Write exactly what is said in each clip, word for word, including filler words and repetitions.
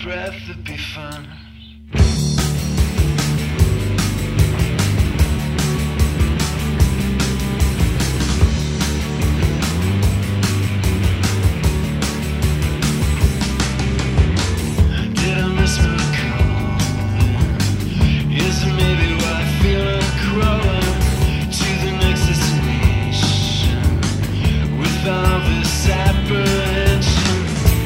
breath would be fun. Did I miss my calling? Is it maybe why I feel like crawling to the next destination with all this apprehension?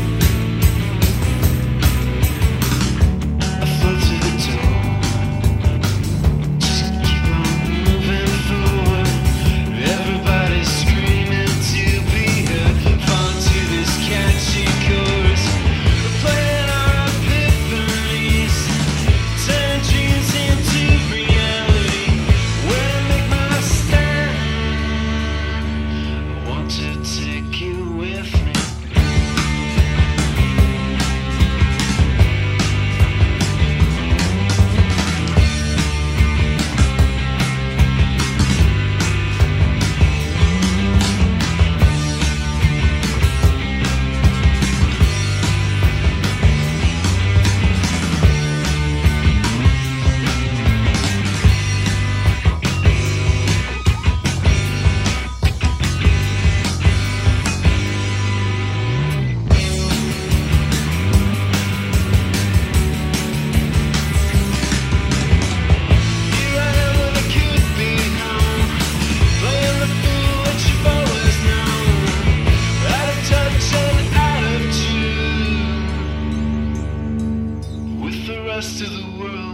I float to the door, just keep on moving forward. Everybody's screaming to be heard. Fall to this catchy chorus, playing our epiphanies, turn dreams into reality. Where I make my stand, I want to take you with me. Here I am when I could be home, playing the fool that you've always known, out of touch and out of tune with the rest of the world.